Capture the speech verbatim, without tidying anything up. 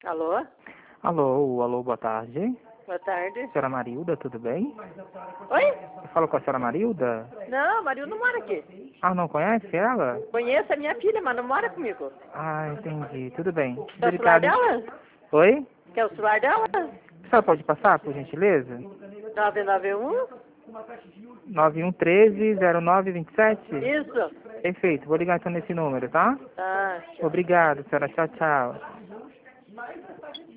Alô? Alô, alô, boa tarde. Boa tarde. Senhora Marilda, tudo bem? Oi? Eu falo com a senhora Marilda? Não, Maria não mora aqui. Ah, não conhece ela? Conheço a minha filha, mas não mora comigo. Ah, entendi. Tudo bem. Quer o celular Delicado. dela? Oi? Quer o celular dela? A senhora pode passar, por gentileza? nove nove um? nove um um três, zero nove dois sete? Isso. Perfeito. Vou ligar então nesse número, tá? Tá, tchau. Obrigado, senhora. Tchau, tchau.